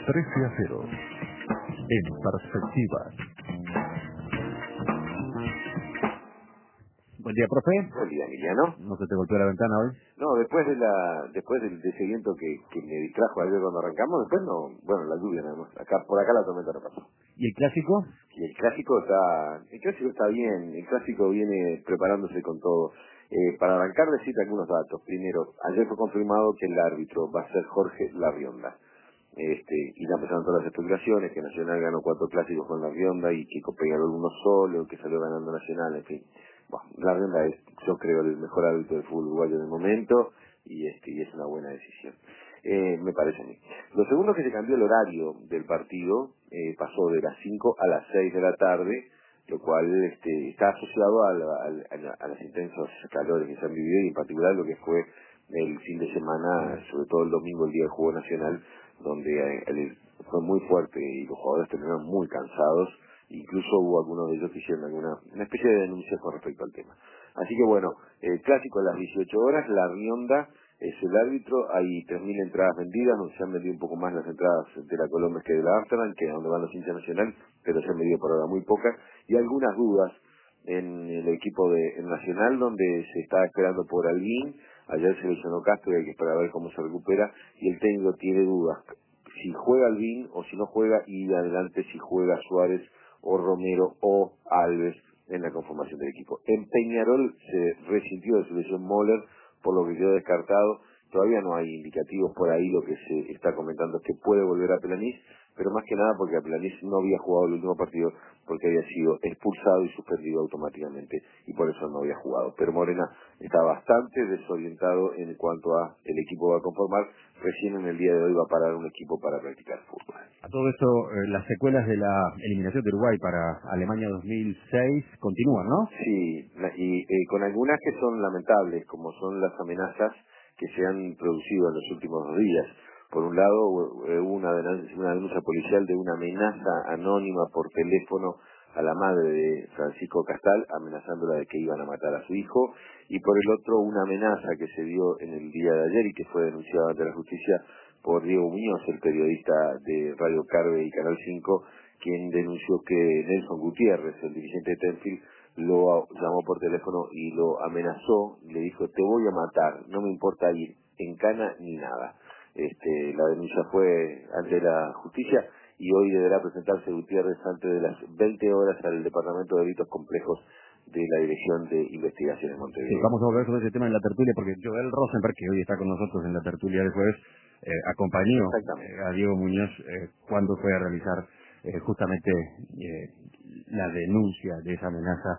13-0. En perspectiva. Buen día, profe. Buen día, Emiliano. ¿No se te golpeó la ventana hoy? No, después del desaliento que me distrajo ayer cuando arrancamos, después no, bueno, la lluvia nada más. Por acá la tormenta no pasó. ¿Y el clásico? Y el clásico está bien, el clásico viene preparándose con todo. Para arrancar necesita algunos datos. Primero, ayer fue confirmado que el árbitro va a ser Jorge Larrionda. Y ya empezaron todas las especulaciones, que Nacional ganó 4 clásicos con Larrionda y que Copenhague uno solo, que salió ganando Nacional, en fin. Bueno, Larrionda es, yo creo, el mejor árbitro del fútbol uruguayo en el momento y es una buena decisión. Me parece a mí. Lo segundo es que se cambió el horario del partido, pasó de las 5 a las 6 de la tarde, lo cual está asociado a los intensos calores que se han vivido y en particular lo que fue el fin de semana, sobre todo el domingo, el día del Juego Nacional, donde fue muy fuerte y los jugadores terminaron muy cansados. Incluso hubo algunos de ellos que hicieron una especie de denuncia con respecto al tema. Así que bueno, el clásico a las 18 horas, Larrionda es el árbitro, hay 3.000 entradas vendidas, donde se han vendido un poco más las entradas de la Colombia que de la Amsterdam, que es donde van los hinchas Nacional, pero se han vendido por ahora muy pocas, y algunas dudas en el equipo de el Nacional, donde se está esperando por Albín. Ayer se lesionó Castro y hay que esperar a ver cómo se recupera, y el técnico tiene dudas si juega Albín o si no juega, y adelante si juega Suárez o Romero o Alves en la conformación del equipo. En Peñarol se resintió de su lesión Moller, por lo que quedó descartado. Todavía no hay indicativos por ahí, lo que se está comentando es que puede volver a Pelanís, pero más que nada porque a Pelanís no había jugado el último partido porque había sido expulsado y suspendido automáticamente y por eso no había jugado. Pero Morena está bastante desorientado en cuanto a el equipo va a conformar. Recién en el día de hoy va a parar un equipo para practicar fútbol. A todo esto, las secuelas de la eliminación de Uruguay para Alemania 2006 continúan, ¿no? Sí, y con algunas que son lamentables, como son las amenazas que se han producido en los últimos 2 días. Por un lado, hubo una denuncia policial de una amenaza anónima por teléfono a la madre de Francisco Castal, amenazándola de que iban a matar a su hijo, y por el otro, una amenaza que se dio en el día de ayer y que fue denunciada ante la justicia por Diego Muñoz, el periodista de Radio Carve y Canal 5, quien denunció que Nelson Gutiérrez, el dirigente de Tenfield, lo llamó por teléfono y lo amenazó, le dijo: te voy a matar, no me importa ir en cana ni nada. La denuncia fue ante la justicia y hoy deberá presentarse Gutiérrez antes de las 20 horas al Departamento de Delitos Complejos de la Dirección de Investigaciones Montevideo. Sí, vamos a volver sobre ese tema en la tertulia, porque Joel Rosenberg, que hoy está con nosotros en la tertulia de jueves, acompañó a Diego Muñoz cuando fue a realizar justamente la denuncia de esa amenaza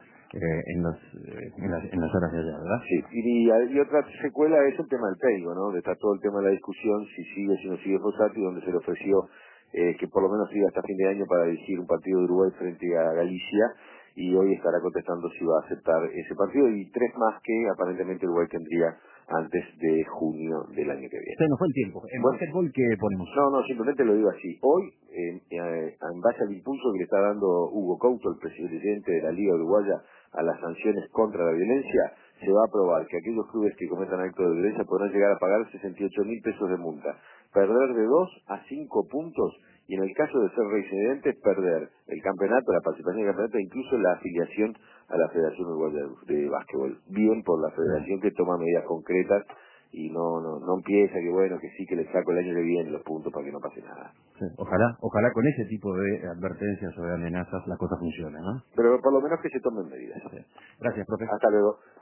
en las horas de allá, ¿verdad? Sí, y otra secuela es el tema del técnico, ¿no? Está todo el tema de la discusión, si sigue, si no sigue Fossati, donde se le ofreció que por lo menos siga hasta fin de año para dirigir un partido de Uruguay frente a Galicia, y hoy estará contestando si va a aceptar ese partido, y 3 más que aparentemente Uruguay tendría antes de junio del año que viene. Se nos fue el tiempo. ¿En básquetbol qué ponemos? No, simplemente lo digo así. Hoy, en base al impulso que le está dando Hugo Couto, el presidente de la Liga Uruguaya, a las sanciones contra la violencia, se va a aprobar que aquellos clubes que cometan actos de violencia podrán llegar a pagar 68.000 pesos de multa, perder de 2 a 5 puntos, y en el caso de ser reincidentes, perder el campeonato, la participación en el campeonato e incluso la afiliación a la Federación Uruguaya de Básquetbol. Bien por la federación que toma medidas concretas y no empieza que sí, que le saco el año que viene los puntos para que no pase nada. Sí, ojalá con ese tipo de advertencias o de amenazas la cosa funcione, ¿no? Pero por lo menos que se tomen medidas. Sí. Gracias, profe. Hasta luego.